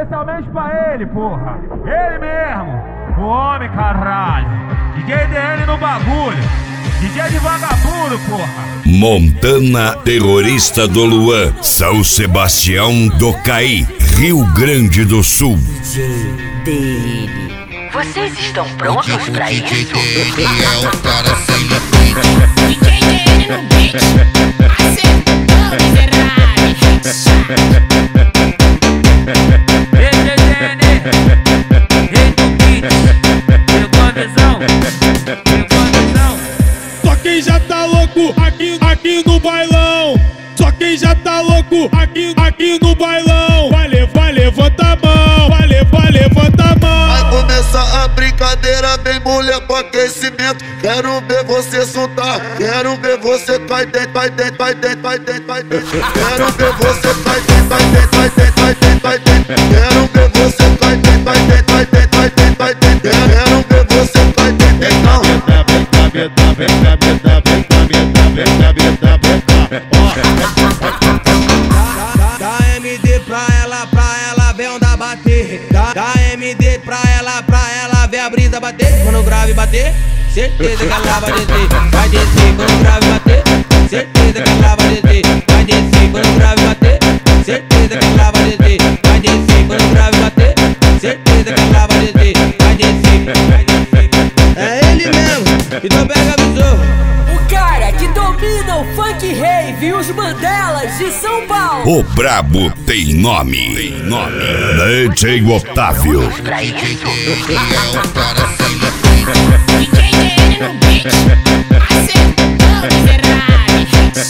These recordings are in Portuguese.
especialmente pra ele, porra. Ele mesmo, o homem, caralho. DJ DN no bagulho. DJ de vagabundo, porra. Montana, terrorista do Luan, São Sebastião do Caí, Rio Grande do Sul. DN. Vocês estão prontos pra isso? É o cara sem limite. DJ DN no beat. Acertou, miserável. DJ DN, rei do beat. Pegou a visão, pegou a visão. Só quem já tá louco aqui no bailão. Só quem já tá louco aqui no bailão. Vai, levanta a mão. Vai, levanta a mão. Vai começar a brincadeira, vem mulher pro aquecimento. Quero ver você soltar, quero ver você vai dentro, vai dentro, vai dentro, vai dentro, vai dentro. Quero ver você vai dentro, vai dentro, vai dentro, vai dentro, vai dentro. Quero ver você vai dentro, vai dentro, vai dentro, vai dentro, vai dentro. Quero ver você vai dentro, então. Dá MD pra ela ver onda bater. Dá MD pra ela ver a brisa bater. Quando o grave bater, certeza que ela vai descer. Vai descer quando o grave bater, certeza que ela vai descer. Vai descer quando o grave bater, certeza que ela vai descer. Vai descer quando o grave bater, certeza que ela vai descer. Vai descer. É ele mesmo, então pega a visão. O cara que domina o funk rave e os Mandelas de São Paulo. O brabo tem nome. DJ Otávio. Pra isso? É o cara sem limite. DJ DN no beat. Acertou, miserável.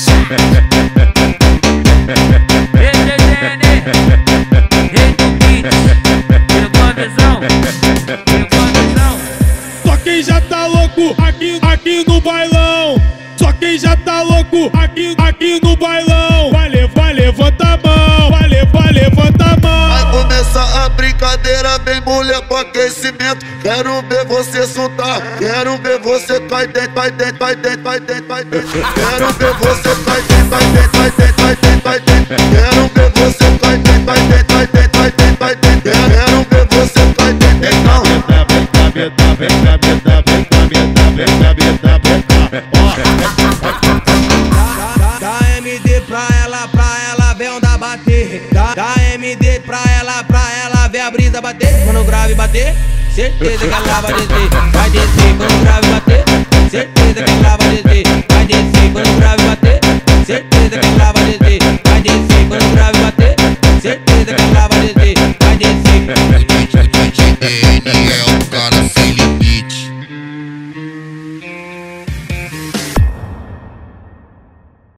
DJ DN, rei do beat. Pegou a visão, pegou a visão. Só quem já tá louco aqui no bailão. Só quem já tá louco aqui no bailão. Vai, levanta a mão. Vai, levanta a mão. Vai começar a brincadeira, vem mulher pro aquecimento. Quero ver você soltar, quero ver você vai dentro, vai dentro, vai dentro, vai dentro, vai dentro. Quero ver você vai dentro, vai dentro, vai dentro, vai dentro, vai dentro. Quero ver você vai dentro, vai dentro, vai dentro, vai dentro, vai dentro. Quero ver você vai dentro, então. Dá MD pra ela ver onda bater. Dá MD pra ela ver a brisa bater. Quando o grave bater, certeza que ela vai descer. Vai descer quando o grave bater, certeza que ela vai descer. Vai descer quando o grave bater, certeza que ela vai descer. Vai descer quando o grave bater, certeza que ela vai descer. Vai descer. O DJ DN é o cara sem